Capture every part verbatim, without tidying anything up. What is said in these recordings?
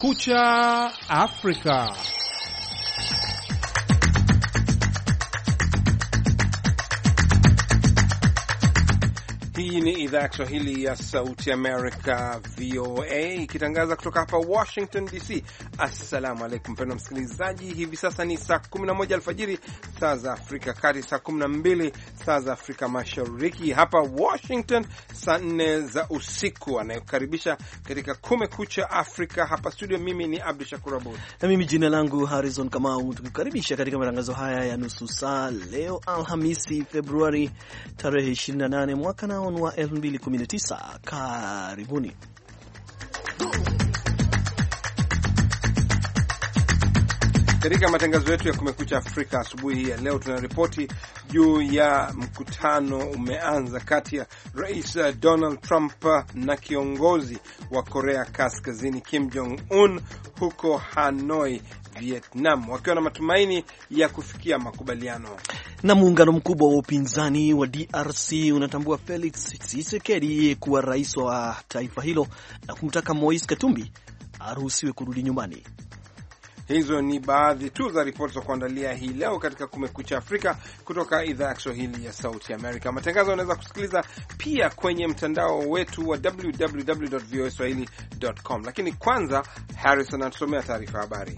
Kucha Afrika. Hii ni idhaa ya Kiswahili ya Sauti Amerika, V O A, ikitangaza kutoka hapa Washington D C. Assalamu alaikum mpendwa msikilizaji, hivi sasa ni saa kumi na moja alfajiri saa za Afrika Kati, saa kumi na mbili saa za Afrika Mashariki. Hapa Washington saa nne za usiku. Anayokaribisha katika Kumekucha Afrika hapa studio, mimi ni Abdul Shakur Abud na mimi jina langu Harrison Kamau, tukikaribisha katika matangazo haya ya nusu saa leo Alhamisi Februari tarehe ishirini na nane mwaka nao wa elfu mbili kumi na tisa. Karibuni. Katika matangazo yetu ya Kumekucha Afrika asubuhi ya leo, tunaripoti juu ya mkutano umeanza kati ya Rais Donald Trump na kiongozi wa Korea Kaskazini Kim Jong Un huko Hanoi, Vietnam, wakiwa na matumaini ya kufikia makubaliano. Na muungano mkubwa wa upinzani wa D R C unatambua Felix Tshisekedi kuwa rais wa taifa hilo na kumtaka Moise Katumbi aruhusiwe kurudi nyumbani. Hizo ni baadhi tu za ripoti za kuandalia hii leo katika Kumekucha Afrika kutoka idhaa ya Kiswahili ya Sauti Amerika. Matangazo unaweza kusikiliza pia kwenye mtandao wetu wa w w w dot v o a swahili dot com. Lakini kwanza Harrison anatusomea taarifa ya habari.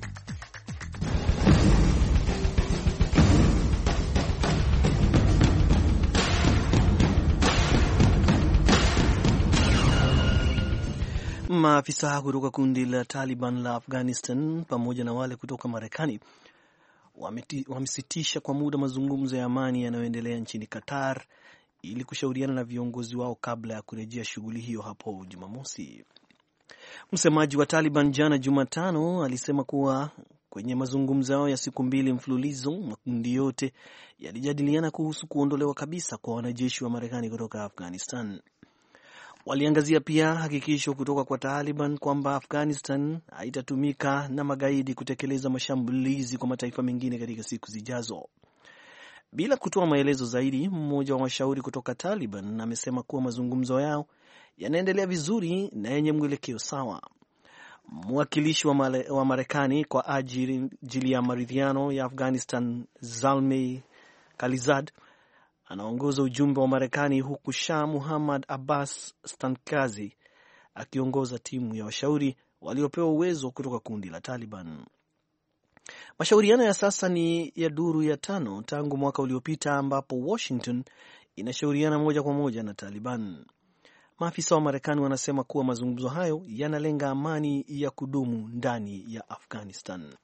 Maafisa kutoka kundi la Taliban la Afghanistan pamoja na wale kutoka Marekani wamesitisha kwa muda mazungumzo ya amani yanayoendelea nchini Qatar ili kushauriana na viongozi wao kabla ya kurejea shughuli hiyo hapo Jumamosi. Msemaji wa Taliban jana Jumatano alisema kuwa kwenye mazungumzo yao ya siku mbili mfululizo, makundi yote yalijadiliana kuhusu kuondolewa kabisa kwa wanajeshi wa Marekani kutoka Afghanistan. Waliangazia pia hakikisho kutoka kwa Taliban kwamba Afghanistan haitatumika na magaidi kutekeleza mashambulizi kwa mataifa mengine katika siku zijazo. Bila kutoa maelezo zaidi, mmoja wa washauri kutoka Taliban amesema kuwa mazungumzo yao yanaendelea vizuri na yenye mwelekeo sawa. Mwakilishi wa Marekani kwa ajili ya maridhiano ya Afghanistan, Zalmay Khalilzad, anaongoza ujumbe wa Marekani, huku Shah Muhammad Abbas Stankazi akiongoza timu ya washauri waliopewa uwezo kutoka kundi la Taliban. Mashauriano ya sasa ni ya duru ya tano tangu mwaka uliopita, ambapo Washington inashauriana moja kwa moja na Taliban. Maafisa wa Marekani wanasema kuwa mazungumzo hayo yanalenga amani ya kudumu ndani ya Afghanistan.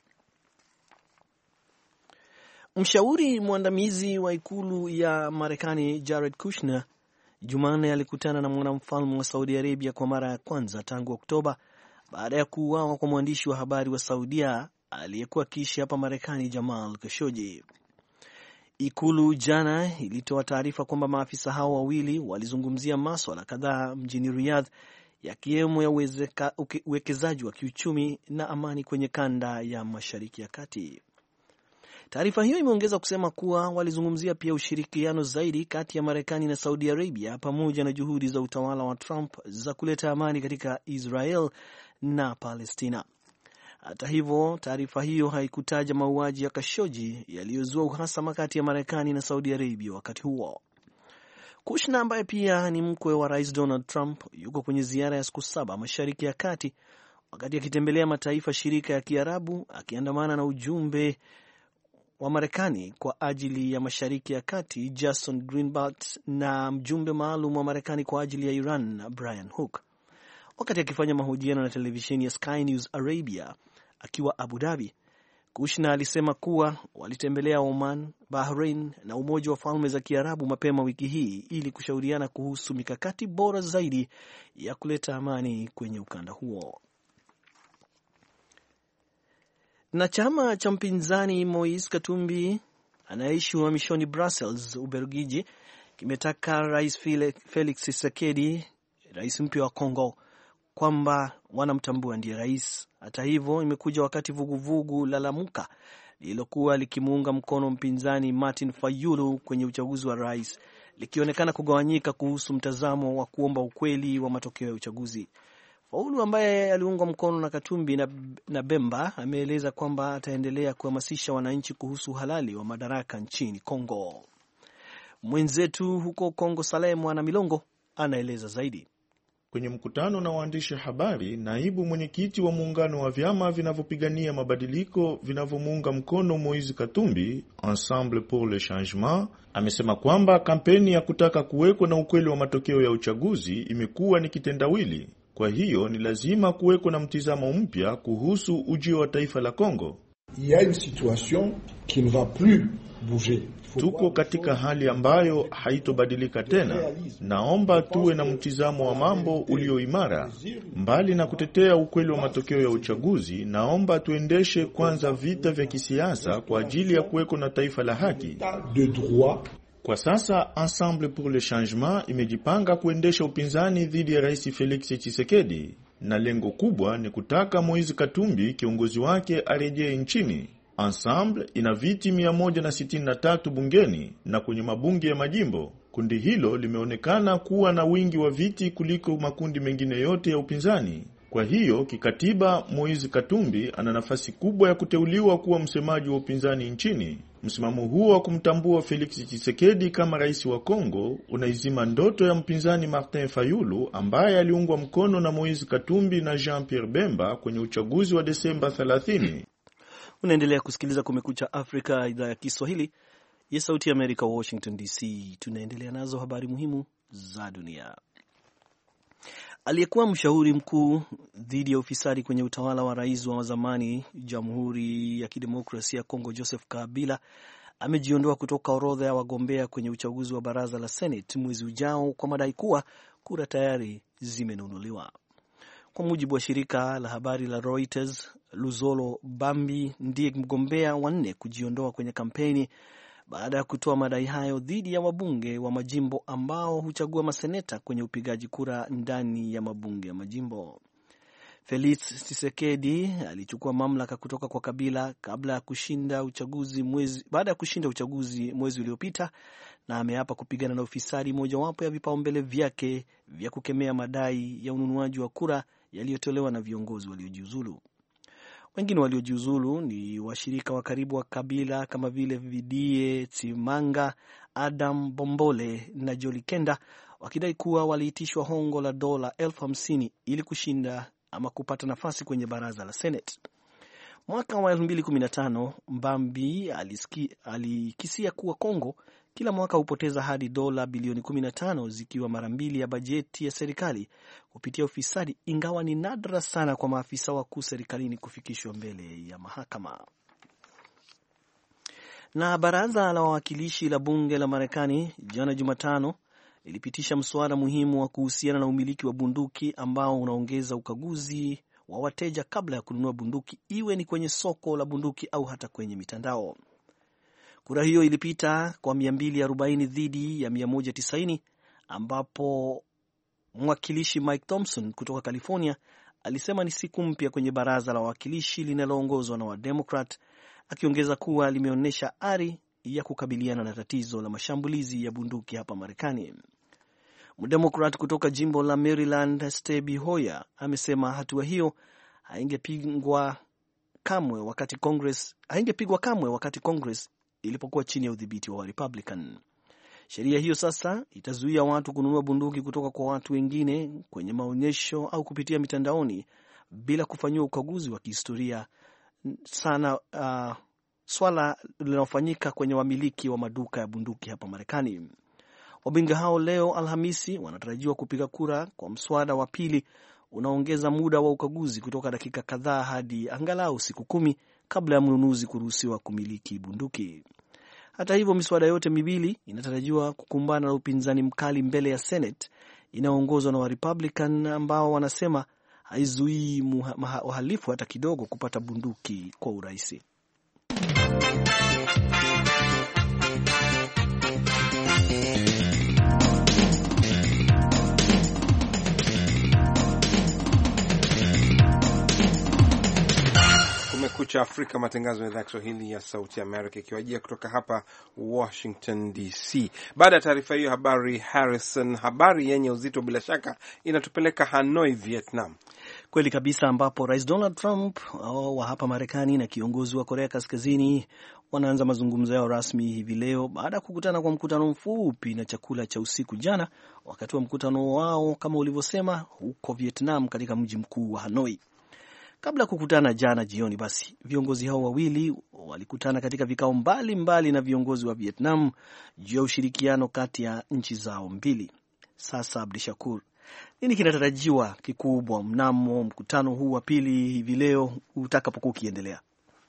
Mshauri mwandamizi wa ikulu ya Marekani Jared Kushner Jumanne alikutana na mwanamfalme wa Saudi Arabia kwa mara ya kwanza tangu Oktoba baada ya kuuawa kwa mwandishi wa habari wa Saudia aliyekuwa akiishi hapa Marekani, Jamal Khashoggi. Ikulu jana ilitoa taarifa kwamba maafisa hao wawili walizungumzia masuala kadhaa mjini Riyadh, yakiwemo ya uwekezaji wa kiuchumi na amani kwenye kanda ya Mashariki ya Kati. Taarifa hiyo imeongeza kusema kuwa walizungumzia pia ushirikiano zaidi kati ya Marekani na Saudi Arabia pamoja na juhudi za utawala wa Trump za kuleta amani katika Israel na Palestina. Hata hivyo, taarifa hiyo haikutaja mauaji ya Khashoggi yaliyozua uhasama kati ya Marekani na Saudi Arabia wakati huo. Kushner, ambaye pia ni mkwe wa Rais Donald Trump, yuko kwenye ziara ya siku saba Mashariki ya Kati, wakati akitembelea mataifa shirika ya Kiarabu, akiandamana na ujumbe wa Marekani kwa ajili ya Mashariki ya Kati Jason Greenblatt na mjumbe maalum wa Marekani kwa ajili ya Iran Brian Hook. Wakati akifanya mahojiano na televisheni ya Sky News Arabia akiwa Abu Dhabi, Kushner alisema kuwa walitembelea Oman, Bahrain na Umoja wa Falme za Kiarabu mapema wiki hii ili kushauriana kuhusu mikakati bora zaidi ya kuleta amani kwenye ukanda huo. Na chama cha mpinzani Moise Katumbi anayeishi uhamishoni Brussels, Ubelgiji, kimetaka Rais Felix Tshisekedi, rais mpya wa Kongo, kwamba wanamtambua ndiye rais. Hata hivyo, imekuja wakati vuguvugu la Lamuka lililokuwa likimuunga mkono mpinzani Martin Fayulu kwenye uchaguzi wa rais likionekana kugawanyika kuhusu mtazamo wa kuomba ukweli wa matokeo ya uchaguzi. Fayulu ambaye aliungwa mkono na Katumbi na, na Bemba ameeleza kwamba ataendelea kuhamasisha wananchi kuhusu uhalali wa madaraka nchini Kongo. Mwenzetu huko Kongo Saleh Mwana Milongo anaeleza zaidi. Kwenye mkutano na waandishi habari, naibu mwenyekiti wa muungano wa vyama vinavyopigania mabadiliko vinavyomuunga mkono Moise Katumbi, Ensemble pour le Changement, amesema kwamba kampeni ya kutaka kuwekwa na ukweli wa matokeo ya uchaguzi imekuwa ni kitendawili. Kwa hiyo ni lazima kuwekwa na mtizamo mpya kuhusu ujio wa taifa la Kongo. Il y a une situation qui ne va plus bouger. Tuko katika hali ambayo haitobadilika tena. Naomba tuwe na mtizamo wa mambo ulio imara. Mbali na kutetea ukweli wa matokeo ya uchaguzi, naomba tuendeshe kwanza vita vya kisiasa kwa ajili ya kuweko na taifa la haki. Kwa sasa Ensemble pour le Changement imejipanga kuendesha upinzani dhidi ya Rais Felix Tshisekedi, na lengo kubwa ni kutaka Moise Katumbi, kiongozi wake, arejee nchini. Ensemble ina viti mia moja na sitini na tatu bungeni na kwenye mabunge ya majimbo. Kundi hilo limeonekana kuwa na wingi wa viti kuliko makundi mengine yote ya upinzani. Kwa hiyo kikatiba, Moise Katumbi ana nafasi kubwa ya kuteuliwa kuwa msemaji wa upinzani nchini. Msimamo huo wa kumtambua Felix Tshisekedi kama rais wa Kongo unaizima ndoto ya mpinzani Martin Fayulu ambaye aliungwa mkono na Moise Katumbi na Jean-Pierre Bemba kwenye uchaguzi wa Desemba thelathini. Unaendelea kusikiliza Kumekucha Afrika, idhaa ya Kiswahili ya Sauti ya Amerika, Washington D C. Tunaendelea nazo habari muhimu za dunia. Aliyekuwa mshauri mkuu dhidi ya ufisadi kwenye utawala wa rais wa zamani Jamhuri ya Kidemokrasia ya Kongo Joseph Kabila amejiondoa kutoka orodha ya wagombea kwenye uchaguzi wa baraza la Senate mwezi ujao kwa madai kuwa kura tayari zimenunuliwa. Kwa mujibu wa shirika la habari la Reuters, Luzolo Bambi ndiye mgombea wa nne kujiondoa kwenye kampeni baada ya kutoa madai hayo dhidi ya wabunge wa majimbo ambao huchagua maseneta kwenye upigaji kura ndani ya mabunge ya majimbo. Felix Tshisekedi alichukua mamlaka kutoka kwa Kabila kabla ya kushinda uchaguzi mwezi baada ya kushinda uchaguzi mwezi uliopita, na ameapa kupigana na ufisadi, mojawapo ya vipaumbele vyake vya kukemea madai ya ununuaji wa kura yaliyotolewa na viongozi waliojiuzulu. Wengine waliojiuzulu ni washirika wa karibu wa Kabila kama vile Vidie Tsimanga, Adam Bombole na Joli Kenda, wakidai kuwa waliitishwa hongo la dola elfu hamsini ili kushinda ama kupata nafasi kwenye baraza la Senate. Mwaka wa elfu mbili kumi na tano, Mbambi alisiki, alikisia kuwa Kongo kila mwaka hupoteza hadi dola bilioni kumi na tano, zikiwa mara mbili ya bajeti ya serikali kupitia ufisadi, ingawa ni nadra sana kwa maafisa wakuu serikalini kufikishwa mbele ya mahakama. Na baraza la wawakilishi la bunge la Marekani jana Jumatano lilipitisha mswada muhimu wa kuhusiana na umiliki wa bunduki ambao unaongeza ukaguzi wa wateja kabla ya kununua bunduki, iwe ni kwenye soko la bunduki au hata kwenye mitandao. Kura hiyo ilipita kwa mia mbili arobaini dhidi ya mia moja tisaini, ambapo mwakilishi Mike Thompson kutoka California alisema ni siku mpya kwenye baraza la wawakilishi linaloongozwa na Wademokrat, akiongeza kuwa limeonyesha ari ya kukabiliana na tatizo la mashambulizi ya bunduki hapa Marekani. Mdemokrat kutoka jimbo la Maryland Steny Hoyer amesema hatua hiyo haingepigwa kamwe wakati Congress haingepigwa kamwe wakati Congress ilipokuwa chini ya udhibiti wa Republican. Sheria hiyo sasa itazuia watu kununua bunduki kutoka kwa watu wengine kwenye maonyesho au kupitia mitandaoni bila kufanyiwa ukaguzi wa kihistoria sana, uh, swala linalofanyika kwenye wamiliki wa maduka ya bunduki hapa Marekani. Wabunge hao leo Alhamisi wanatarajiwa kupiga kura kwa mswada wa pili unaongeza muda wa ukaguzi kutoka dakika kadhaa hadi angalau siku kumi kabla ya mnunuzi kuruhusiwa kumiliki bunduki. Hata hivyo, miswada yote miwili inatarajiwa kukumbana na upinzani mkali mbele ya Senate inayoongozwa na wa Republican ambao wanasema haizuii wahalifu hata kidogo kupata bunduki kwa urahisi. Kumekucha Afrika, matangazo ya idhaa ya Kiswahili ya Sauti ya Amerika ikiwajia kutoka hapa Washington D C. Baada ya taarifa hiyo habari Harrison, habari yenye uzito bila shaka inatupeleka Hanoi, Vietnam. Kweli kabisa, ambapo Rais Donald Trump wa hapa Marekani na kiongozi wa Korea Kaskazini wanaanza mazungumzo yao rasmi hivi leo baada ya kukutana kwa mkutano mfupi na chakula cha usiku jana, wakati wa mkutano wao kama ulivyosema huko Vietnam katika mji mkuu wa Hanoi. Kabla ya kukutana jana jioni, basi viongozi hao wawili walikutana katika vikao mbalimbali na viongozi wa Vietnam juu ya ushirikiano kati ya nchi zao mbili. Sasa Abdishakur, nini kinatarajiwa kikubwa mnamo mkutano huu wa pili hivi leo utakapokuwa ukiendelea?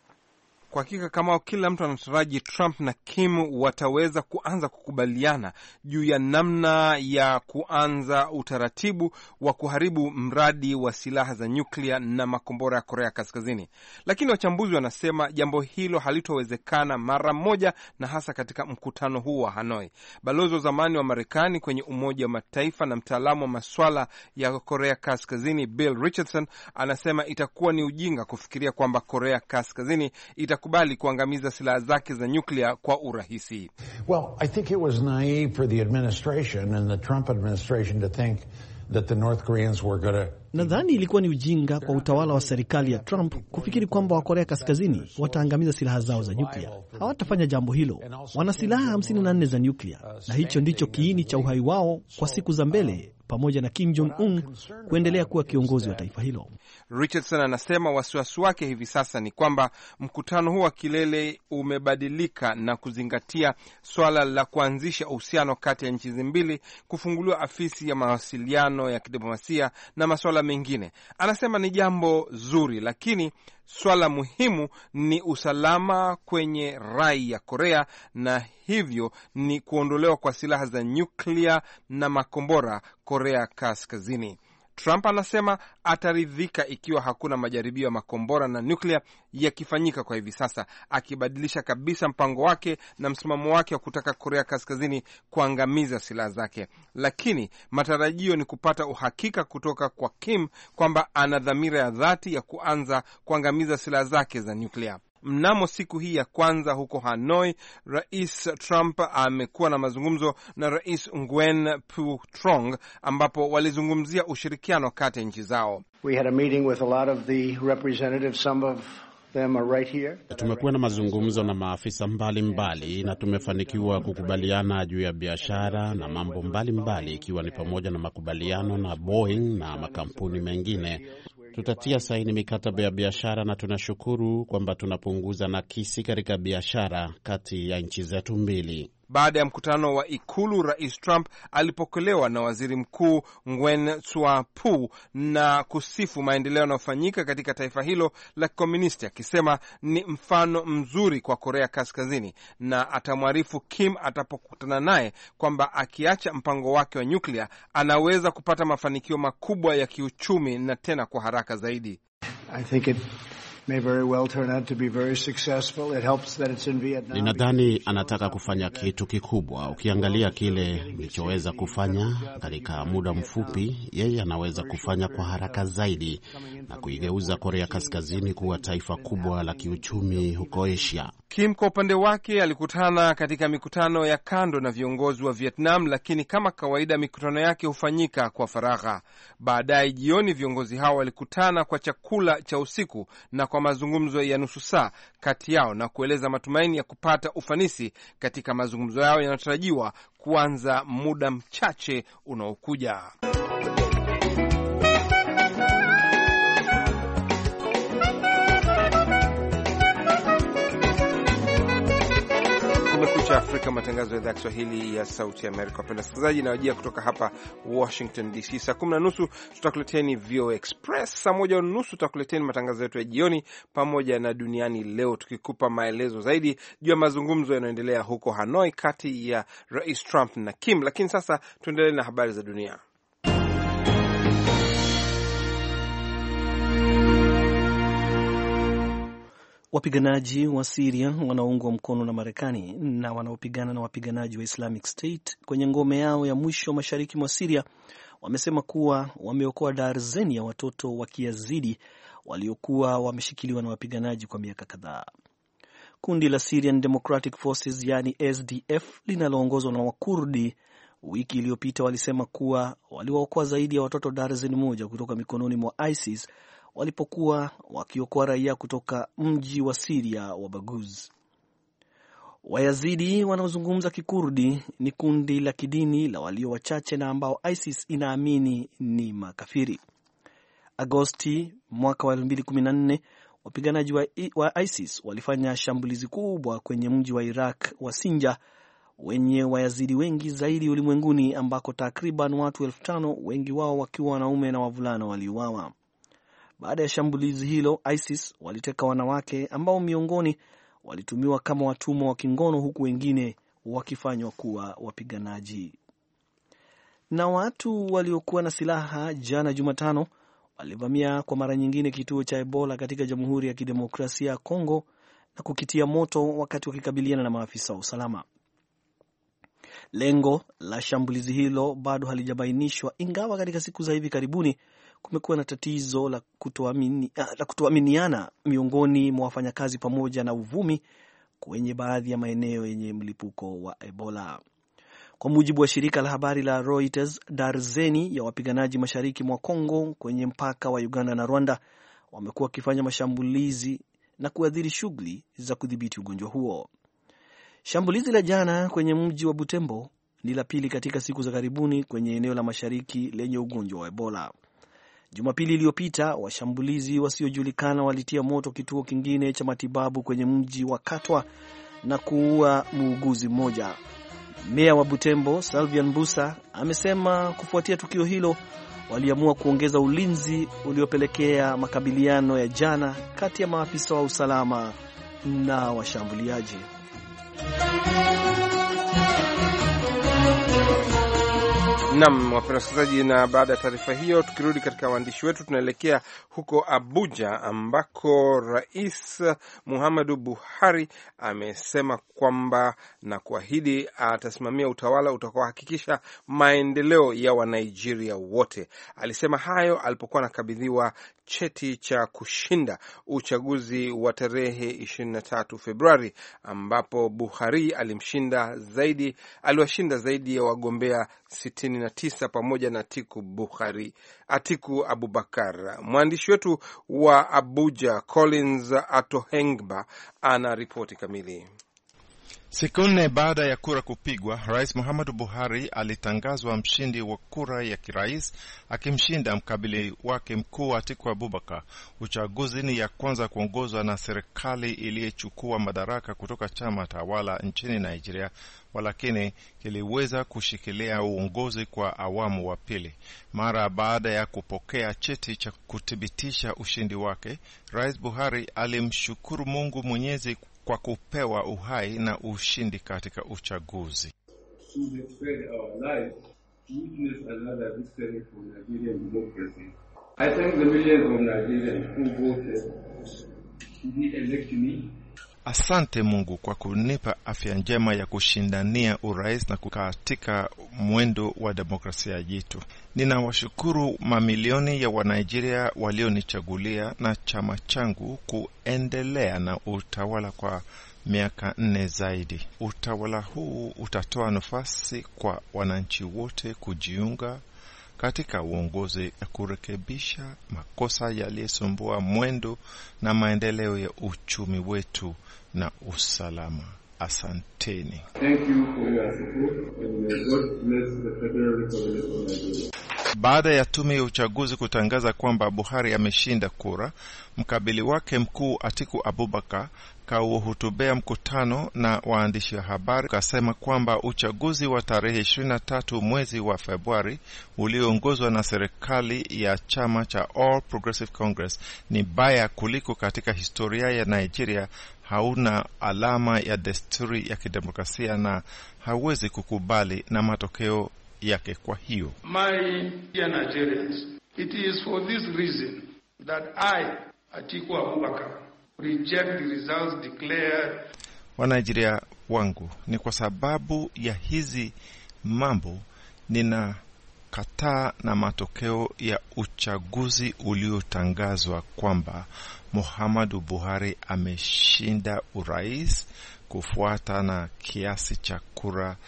Kwa hakika kama kila mtu anataraji Trump na Kim wataweza kuanza kukubaliana juu ya namna ya kuanza utaratibu wa kuharibu mradi wa silaha za nyuklia na makombora ya Korea Kaskazini. Lakini wachambuzi wanasema jambo hilo halitowezekana mara moja, na hasa katika mkutano huu wa Hanoi. Balozi wa zamani wa Marekani kwenye Umoja wa Mataifa na mtaalamu wa masuala ya Korea Kaskazini Bill Richardson anasema itakuwa ni ujinga kufikiria kwamba Korea Kaskazini ita kubali kuangamiza silaha zake za nyuklia kwa urahisi. Well, I think it was naive for the administration and the Trump administration to think that the North Koreans were going to. Nadhani ilikuwa ni ujinga kwa utawala wa serikali ya Trump kufikiri kwamba wa Korea Kaskazini wataangamiza silaha zao za nyuklia. Hawatafanya jambo hilo. Wana silaha hamsini na nne za nyuklia, na hicho ndicho kiini cha uhai wao kwa siku za mbele, pamoja na Kim Jong Un kuendelea kuwa kiongozi wa taifa hilo. Richardson anasema wasiwasi wake hivi sasa ni kwamba mkutano huu wa kilele umebadilika na kuzingatia swala la kuanzisha uhusiano kati ya nchi mbili, kufunguliwa afisi ya mawasiliano ya kidiplomasia na masuala mengine. Anasema ni jambo zuri, lakini swala muhimu ni usalama kwenye rai ya Korea, na hivyo ni kuondolewa kwa silaha za nyuklia na makombora Korea Kaskazini. Trump anasema ataridhika ikiwa hakuna majaribio ya makombora na nyuklia yakifanyika kwa hivi sasa, akibadilisha kabisa mpango wake na msimamo wake wa kutaka Korea Kaskazini kuangamiza silaha zake. Lakini matarajio ni kupata uhakika kutoka kwa Kim kwamba ana dhamira ya dhati ya kuanza kuangamiza silaha zake za nyuklia. Mnamo siku hii ya kwanza huko Hanoi, Rais Trump amekuwa na mazungumzo na Rais Nguyen Phu Trong ambapo walizungumzia ushirikiano kati ya nchi zao. We had a meeting with a lot of the representatives, some of them are right here. Tumekuwa na mazungumzo na maafisa mbalimbali mbali, na tumefanikiwa kukubaliana juu ya biashara na mambo mbalimbali, ikiwa ni pamoja na makubaliano na Boeing na makampuni mengine. Tutatia saini mikataba ya biashara na tunashukuru kwamba tunapunguza nakisi katika biashara kati ya nchi zetu mbili. Baada ya mkutano wa Ikulu, Rais Trump alipokelewa na Waziri Mkuu Nguyen Sua Phu na kusifu maendeleo yanayofanyika katika taifa hilo la komunisti, akisema ni mfano mzuri kwa Korea Kaskazini, na atamwarifu Kim atapokutana naye kwamba akiacha mpango wake wa nyuklia anaweza kupata mafanikio makubwa ya kiuchumi na tena kwa haraka zaidi. I think it may very well turn out to be very successful. It helps that it's in Vietnam. Ninadhani anataka kufanya kitu kikubwa. Ukiangalia kile nilichoweza kufanya katika muda mfupi, yeye anaweza kufanya kwa haraka zaidi na kuigeuza Korea Kaskazini kuwa taifa kubwa la kiuchumi huko Asia. Kim kwa upande wake alikutana katika mikutano ya kando na viongozi wa Vietnam, lakini kama kawaida mikutano yake hufanyika kwa faragha. Baadaye jioni viongozi hao walikutana kwa chakula cha usiku na kwa mazungumzo ya nusu saa kati yao na kueleza matumaini ya kupata ufanisi katika mazungumzo yao yanayotarajiwa kuanza muda mchache unaokuja. Kumekucha Afrika, matangazo ya idhaa ya Kiswahili ya Sauti ya Amerika. Wapenda wasikilizaji, na wajia kutoka hapa Washington D C. Saa kumi na nusu tutakuleteni V O Express, saa moja na nusu tutakuleteni matangazo yetu ya jioni pamoja na Duniani Leo, tukikupa maelezo zaidi juu ya mazungumzo yanayoendelea huko Hanoi kati ya Rais Trump na Kim. Lakini sasa tuendelee na habari za dunia. Wapiganaji wa Syria wanaoungwa mkono na Marekani na wanaopigana na wapiganaji wa Islamic State kwenye ngome yao ya mwisho mashariki mwa Syria wamesema kuwa wameokoa darzeni ya watoto wa Kiazidi waliokuwa wameshikiliwa na wapiganaji kwa miaka kadhaa. Kundi la Syrian Democratic Forces yani S D F linaloongozwa na Wakurdi wiki iliyopita walisema kuwa waliwaokoa zaidi ya watoto darzeni moja kutoka mikononi mwa ISIS walipokuwa wakiokoa raia kutoka mji wa Syria wa Baghouz. Wayazidi wanaozungumza Kikurdi ni kundi la kidini la walio wachache na ambao ISIS inaamini ni makafiri. Agosti mwaka wa elfu mbili kumi na nne, wapiganaji wa, wa ISIS walifanya shambulizi kubwa kwenye mji wa Iraq wa Sinjar wenye Wayazidi wengi zaidi ulimwenguni, ambako takriban watu elfu tano, wengi wao wakiwa wanaume na wavulana, waliuawa. Baada ya shambulizi hilo, ISIS waliteka wanawake ambao miongoni walitumiwa kama watumwa wa kingono, huku wengine wakifanywa kuwa wapiganaji. Na watu waliokuwa na silaha jana Jumatano walivamia kwa mara nyingine kituo cha Ebola katika Jamhuri ya Kidemokrasia ya Kongo na kukitia moto wakati wakikabiliana na maafisa wa usalama. Lengo la shambulizi hilo bado halijabainishwa, ingawa katika siku za hivi karibuni kumekuwa na tatizo la kutoamini, la kutoaminiana miongoni mwa wafanyakazi pamoja na uvumi kwenye baadhi ya maeneo yenye mlipuko wa Ebola. Kwa mujibu wa shirika la habari la Reuters, darzeni ya wapiganaji mashariki mwa Kongo kwenye mpaka wa Uganda na Rwanda wamekuwa wakifanya mashambulizi na kuathiri shughuli za kudhibiti ugonjwa huo. Shambulizi la jana kwenye mji wa Butembo ni la pili katika siku za karibuni kwenye eneo la mashariki lenye ugonjwa wa Ebola. Jumapili iliyopita, washambulizi wasiojulikana walitia moto kituo kingine cha matibabu kwenye mji wa Katwa na kuua muuguzi mmoja. Meya wa Butembo, Salvian Busa, amesema kufuatia tukio hilo waliamua kuongeza ulinzi uliopelekea makabiliano ya jana kati ya maafisa wa usalama na washambuliaji. Naam, wapenda wasikilizaji, na baada ya taarifa hiyo, tukirudi katika waandishi wetu, tunaelekea huko Abuja ambako Rais Muhammadu Buhari amesema kwamba na kuahidi atasimamia utawala utakaohakikisha maendeleo ya Wanigeria wote. Alisema hayo alipokuwa anakabidhiwa cheti cha kushinda uchaguzi wa tarehe ishirini na tatu Februari, ambapo Buhari alimshinda zaidi aliwashinda zaidi ya wagombea sitini na tisa pamoja na Atiku Buhari, Atiku Abubakar. Mwandishi wetu wa Abuja Collins Atohengba ana ripoti kamili. Siku nne baada ya kura kupigwa, Rais Muhammadu Buhari alitangazwa mshindi wa kura ya kirais, akimshinda mkabili wake mkuu Atiku Abubakar. Uchaguzi ni ya kwanza kuongozwa na serikali iliyochukua madaraka kutoka chama tawala nchini Nigeria, walakini kiliweza kushikilia uongozi kwa awamu wa pili. Mara baada ya kupokea cheti cha kuthibitisha ushindi wake, Rais Buhari alimshukuru Mungu Mwenyezi kwa kupewa uhai na ushindi katika uchaguzi. I thank the millions of Nigerians who voted to elect me. Asante Mungu kwa kunipa afya njema ya kushindania urais na katika mwendo wa demokrasia yetu. Ninawashukuru mamilioni ya Wanigeria walionichagulia na chama changu kuendelea na utawala kwa miaka nne zaidi. Utawala huu utatoa nafasi kwa wananchi wote kujiunga katika uongozi ya kurekebisha makosa yaliyosumbua mwendo na maendeleo ya uchumi wetu na usalama. Asanteni. Thank you for your support and may God bless the Federal Republic of Nigeria. Baada ya tume ya uchaguzi kutangaza kwamba Buhari ameshinda kura, mkabili wake mkuu Atiku Abubakar kauhutubea mkutano na waandishi wa habari, kasema kwamba uchaguzi wa tarehe ishirini na tatu mwezi wa Februari ulioongozwa na serikali ya chama cha All Progressive Congress ni baya kuliko katika historia ya Nigeria, hauna alama ya desturi ya kidemokrasia na hawezi kukubali na matokeo yake. Kwa hiyo, My dear Nigerians, it is for this reason that I, Atiku Abubakar, reject the results declared. Wanigeria wangu, ni kwa sababu ya hizi mambo nina kataa na matokeo ya uchaguzi uliotangazwa kwamba Muhammadu Buhari ameshinda urais kufuata na kiasi cha kura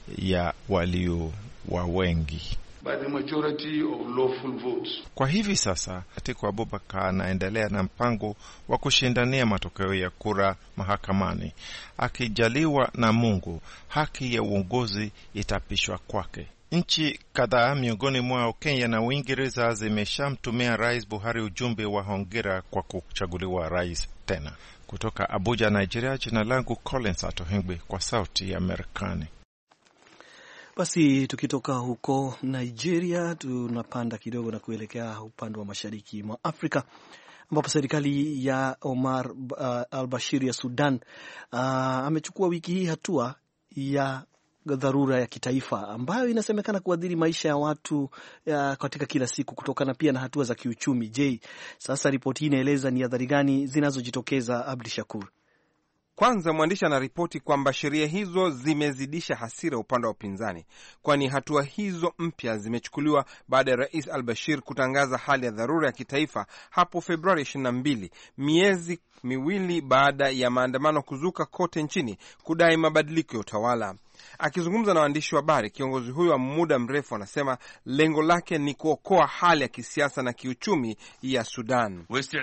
ya walio wa wengi. By the majority of lawful votes. Kwa hivi sasa Atiku Abubakar anaendelea na mpango wa kushindania matokeo ya kura mahakamani. Akijaliwa na Mungu, haki ya uongozi itapishwa kwake. Nchi kadhaa miongoni mwao Kenya na Uingereza zimeshamtumia Rais Buhari ujumbe wa hongera kwa kuchaguliwa rais tena. Kutoka Abuja, Nigeria, jina langu Collins Atohengwe kwa Sauti ya Amerikani. Basi tukitoka huko Nigeria tunapanda kidogo na kuelekea upande wa mashariki mwa Afrika ambapo serikali ya Omar uh, al-Bashir ya Sudan uh, amechukua wiki hii hatua ya dharura ya kitaifa ambayo inasemekana kuadhiri maisha ya watu ya katika kila siku kutokana pia na hatua za kiuchumi. Je, sasa ripoti hii inaeleza ni adhari gani zinazojitokeza? Abdi Shakur. Kwanza mwandishi anaripoti kwamba sheria hizo zimezidisha hasira upande wa upinzani, kwani hatua hizo mpya zimechukuliwa baada ya Rais al-Bashir kutangaza hali ya dharura ya kitaifa hapo Februari ishirini na mbili, miezi miwili baada ya maandamano kuzuka kote nchini kudai mabadiliko ya utawala. Akizungumza na waandishi wa habari, kiongozi huyo wa muda mrefu anasema lengo lake ni kuokoa hali ya kisiasa na kiuchumi ya Sudan.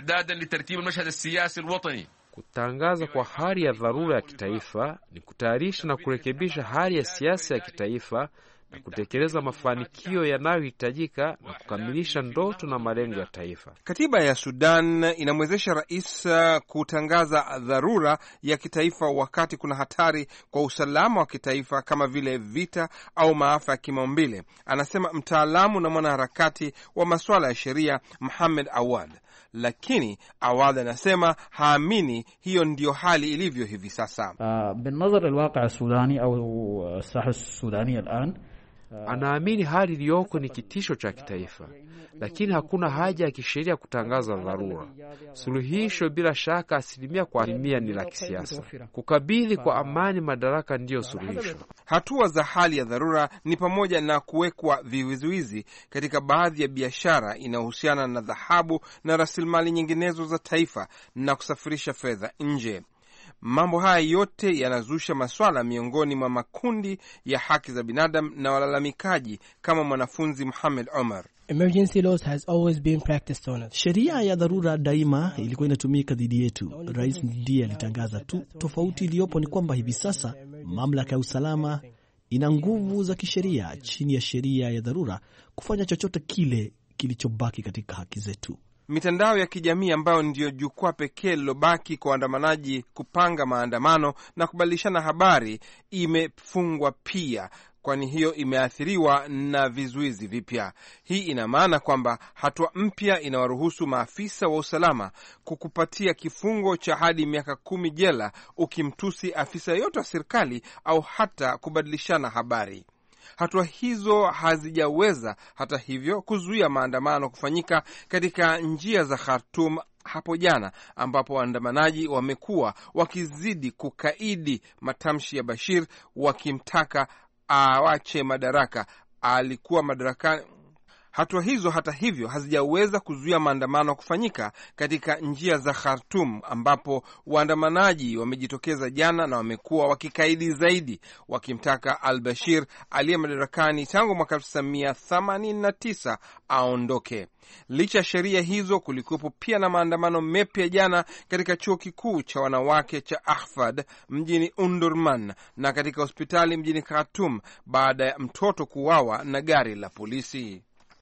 Kutangaza kwa hali ya dharura ya kitaifa ni kutayarisha na kurekebisha hali ya siasa ya kitaifa na kutekeleza mafanikio yanayohitajika na kukamilisha ndoto na malengo ya taifa. Katiba ya Sudan inamwezesha rais kutangaza dharura ya kitaifa wakati kuna hatari kwa usalama wa kitaifa kama vile vita au maafa ya kimaumbile, anasema mtaalamu na mwanaharakati wa masuala ya sheria Mohamed Awad. Lakini Awad anasema haamini hiyo ndiyo hali ilivyo hivi sasa. بالنظر الواقع السوداني أو الساحة السودانية الآن Anaamini hali iliyoko ni kitisho cha kitaifa, lakini hakuna haja ya kisheria kutangaza dharura. Suluhisho bila shaka asilimia kwa asilimia ni la kisiasa. Kukabidhi kwa amani madaraka ndiyo suluhisho. Hatua za hali ya dharura ni pamoja na kuwekwa vizuizi katika baadhi ya biashara inayohusiana na dhahabu na rasilimali nyinginezo za taifa na kusafirisha fedha nje. Mambo haya yote yanazusha maswala miongoni mwa makundi ya haki za binadamu na walalamikaji kama mwanafunzi Muhammad Omar. Emergency laws has always been practiced on us. Sheria ya dharura daima ilikuwa inatumika dhidi yetu. Rais ndiye alitangaza tu. Tofauti iliyopo ni kwamba hivi sasa mamlaka ya usalama ina nguvu za kisheria chini ya sheria ya dharura kufanya chochote kile kilichobaki katika haki zetu. Mitandao ya kijamii ambayo ndiyo jukwaa pekee lilobaki kwa waandamanaji kupanga maandamano na kubadilishana habari imefungwa pia, kwani hiyo imeathiriwa na vizuizi vipya. Hii ina maana kwamba hatua mpya inawaruhusu maafisa wa usalama kukupatia kifungo cha hadi miaka kumi jela ukimtusi afisa yote wa serikali au hata kubadilishana habari. Hatua hizo hazijaweza hata hivyo kuzuia maandamano kufanyika katika njia za Khartoum hapo jana, ambapo waandamanaji wamekuwa wakizidi kukaidi matamshi ya Bashir wakimtaka awache madaraka. Alikuwa madarakani. Hatua hizo hata hivyo hazijaweza kuzuia maandamano kufanyika katika njia za Khartoum, ambapo waandamanaji wamejitokeza jana na wamekuwa wakikaidi zaidi wakimtaka al-Bashir aliye madarakani tangu mwaka elfu tisa mia themanini na tisa aondoke. Licha ya sheria hizo, kulikuwepo pia na maandamano mepya jana katika chuo kikuu cha wanawake cha Ahfad mjini Undurman na katika hospitali mjini Khartoum baada ya mtoto kuuawa na gari la polisi.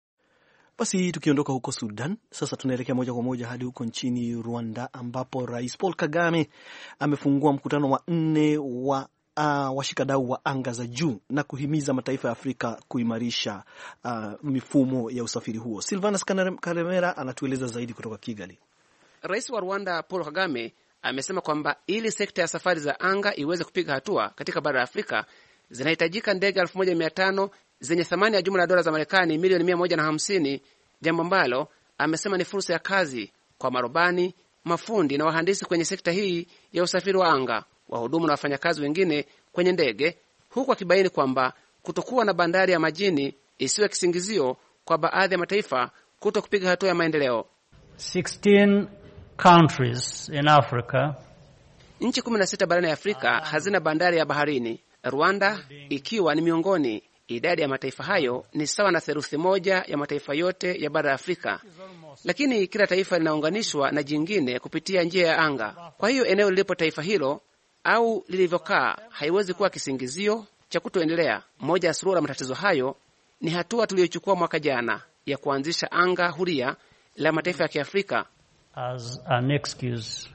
Basi tukiondoka huko Sudan, sasa tunaelekea moja kwa moja hadi huko nchini Rwanda ambapo Rais Paul Kagame amefungua mkutano wa nne wa uh, washikadau wa anga za juu na kuhimiza mataifa ya Afrika kuimarisha uh, mifumo ya usafiri huo. Silvanus Karemera anatueleza zaidi kutoka Kigali. Rais wa Rwanda Paul Kagame amesema kwamba ili sekta ya safari za anga iweze kupiga hatua katika bara la Afrika zinahitajika ndege elfu moja mia tano zenye thamani ya jumla ya dola za Marekani milioni mia moja na hamsini, jambo ambalo amesema ni fursa ya kazi kwa marubani, mafundi na wahandisi kwenye sekta hii ya usafiri wa anga, wahudumu na wafanyakazi wengine kwenye ndege, huku akibaini kwamba kutokuwa na bandari ya majini isiwe kisingizio kwa baadhi ya mataifa kuto kupiga hatua ya maendeleo. sixteen countries in Africa, nchi kumi na sita barani Afrika hazina bandari ya baharini, Rwanda ikiwa ni miongoni. Idadi ya mataifa hayo ni sawa na theluthi moja ya mataifa yote ya bara la Afrika, lakini kila taifa linaunganishwa na jingine kupitia njia ya anga. Kwa hiyo eneo lilipo taifa hilo au lilivyokaa haiwezi kuwa kisingizio cha kutoendelea. Moja ya suluhu la matatizo hayo ni hatua tuliyochukua mwaka jana ya kuanzisha anga huria la mataifa ya Kiafrika as an excuse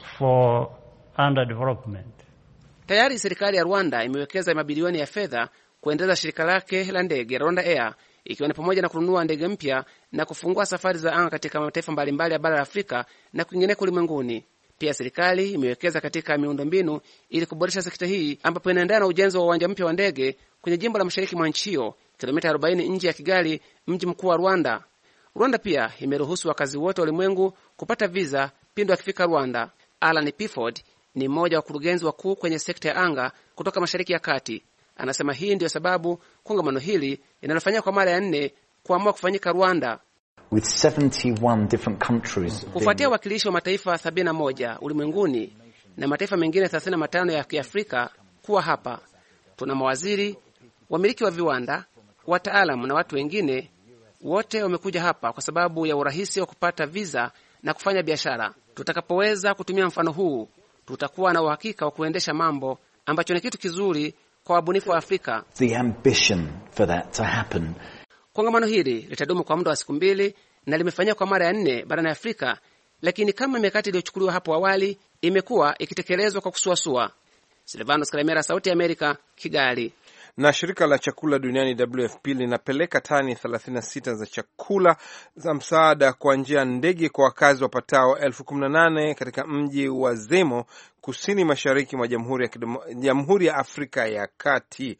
for underdevelopment. Tayari serikali ya Rwanda imewekeza mabilioni ya fedha kuendeleza shirika lake la ndege Rwanda Air, ikiwa ni pamoja na kununua ndege mpya na kufungua safari za anga katika mataifa mbalimbali ya bara la Afrika na kwingineko ulimwenguni. Pia serikali imewekeza katika miundombinu ili kuboresha sekta hii, ambapo inaendelea na ujenzi wa uwanja mpya wa ndege kwenye jimbo la mashariki mwa nchi hiyo, kilomita arobaini nje ya Kigali, mji mkuu wa Rwanda. Rwanda pia imeruhusu wakazi wote wa ulimwengu kupata visa pindi wakifika Rwanda. Alan Pifford ni mmoja wa wakurugenzi wakuu kwenye sekta ya anga kutoka Mashariki ya Kati. Anasema hii ndiyo sababu kongamano hili linalofanyika kwa mara ya nne kuamua kufanyika Rwanda. With seventy-one different countries, kufuatia wakilishi wa mataifa sabini na moja ulimwenguni na mataifa mengine thelathini na matano ya Kiafrika kuwa hapa. Tuna mawaziri, wamiliki wa viwanda, wataalamu na watu wengine. Wote wamekuja hapa kwa sababu ya urahisi wa kupata visa na kufanya biashara. Tutakapoweza kutumia mfano huu, tutakuwa na uhakika wa kuendesha mambo, ambacho ni kitu kizuri kwa wabunifu wa Afrika. The ambition for that to happen. Kongamano hili litadumu kwa muda wa siku mbili na limefanyika kwa mara ya nne barani Afrika, lakini kama mikakati iliyochukuliwa hapo awali imekuwa ikitekelezwa kwa kusuasua. Silvanos Kalemera, Sauti ya Amerika, Kigali. Na shirika la chakula duniani W F P linapeleka tani thelathini na sita za chakula za msaada kwa njia ya ndege kwa wakazi wapatao elfu kumi na nane katika mji wa Zemo, kusini mashariki mwa Jamhuri ya Jamhuri ya Afrika ya Kati.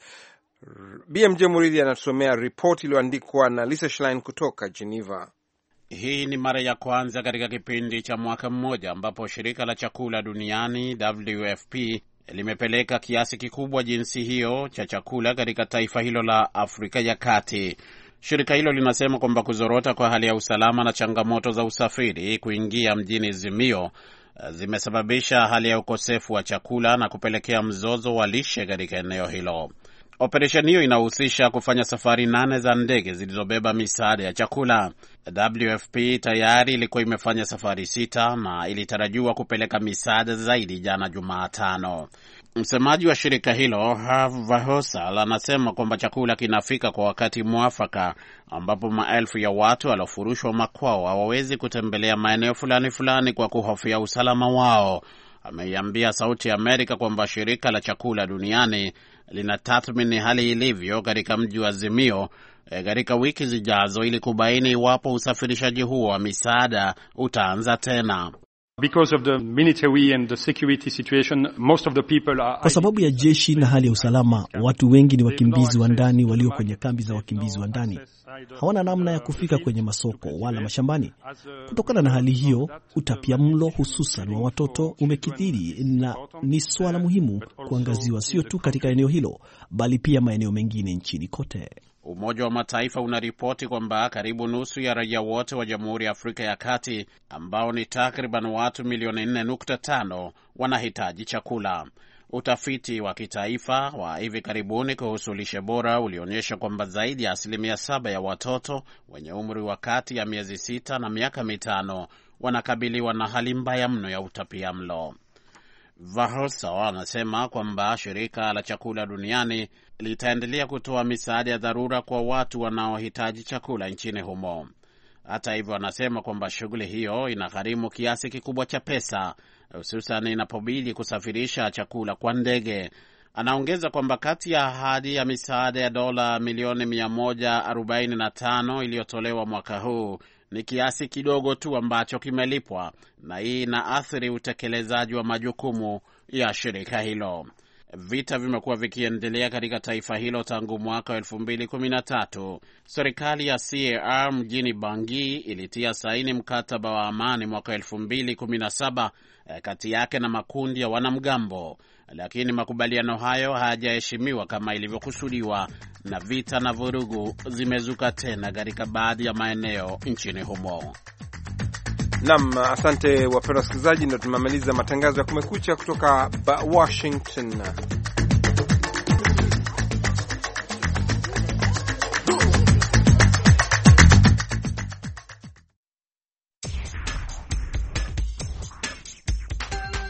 B M J Muridhi anatusomea ripoti iliyoandikwa na Lisa Schlein kutoka Geneva. Hii ni mara ya kwanza katika kipindi cha mwaka mmoja ambapo shirika la chakula duniani W F P limepeleka kiasi kikubwa jinsi hiyo cha chakula katika taifa hilo la Afrika ya Kati. Shirika hilo linasema kwamba kuzorota kwa hali ya usalama na changamoto za usafiri kuingia mjini Zimio zimesababisha hali ya ukosefu wa chakula na kupelekea mzozo wa lishe katika eneo hilo. Operesheni hiyo inahusisha kufanya safari nane za ndege zilizobeba misaada ya chakula. W F P tayari ilikuwa imefanya safari sita na ilitarajiwa kupeleka misaada zaidi jana Jumatano. Msemaji wa shirika hilo, Herve Verheugen, anasema kwamba chakula kinafika kwa wakati mwafaka ambapo maelfu ya watu waliofurushwa makwao hawawezi kutembelea maeneo fulani fulani kwa kuhofia usalama wao. Ameiambia Sauti ya Amerika kwamba shirika la chakula duniani linatathmini hali ilivyo katika mji wa Zimio katika wiki zijazo ili kubaini iwapo usafirishaji huo wa misaada utaanza tena. Because of the military and the security situation, most of the people are... Kwa sababu ya jeshi na hali ya usalama, watu wengi ni wakimbizi wa ndani walio kwenye kambi za wakimbizi wa ndani. Hawana namna ya kufika kwenye masoko wala mashambani. Kutokana na hali hiyo, utapiamlo hususan wa watoto umekithiri na ni swala muhimu kuangaziwa sio tu katika eneo hilo, bali pia maeneo mengine nchini kote. Umoja wa Mataifa unaripoti kwamba karibu nusu ya raia wote wa Jamhuri ya Afrika ya Kati, ambao ni takriban watu milioni nne nukta tano, wanahitaji chakula. Utafiti wa kitaifa wa hivi karibuni kuhusu lishe bora ulionyesha kwamba zaidi ya asilimia saba ya watoto wenye umri wa kati ya miezi sita na miaka mitano wanakabiliwa na hali mbaya mno ya utapiamlo. Verheugen anasema kwamba shirika la chakula duniani litaendelea kutoa misaada ya dharura kwa watu wanaohitaji chakula nchini humo. Hata hivyo, anasema kwamba shughuli hiyo inagharimu kiasi kikubwa cha pesa, hususan inapobidi kusafirisha chakula kwa ndege. Anaongeza kwamba kati ya ahadi ya misaada ya dola milioni mia moja arobaini na tano iliyotolewa mwaka huu ni kiasi kidogo tu ambacho kimelipwa, na hii inaathiri utekelezaji wa majukumu ya shirika hilo. Vita vimekuwa vikiendelea katika taifa hilo tangu mwaka elfu mbili kumi na tatu. Serikali ya C A R mjini Bangui ilitia saini mkataba wa amani mwaka elfu mbili kumi na saba kati yake na makundi ya wanamgambo, lakini makubaliano hayo hayajaheshimiwa kama ilivyokusudiwa, na vita na vurugu zimezuka tena katika baadhi ya maeneo nchini humo. Naam, asante wapendwa wasikilizaji, ndio tumemaliza matangazo ya Kumekucha kutoka Washington.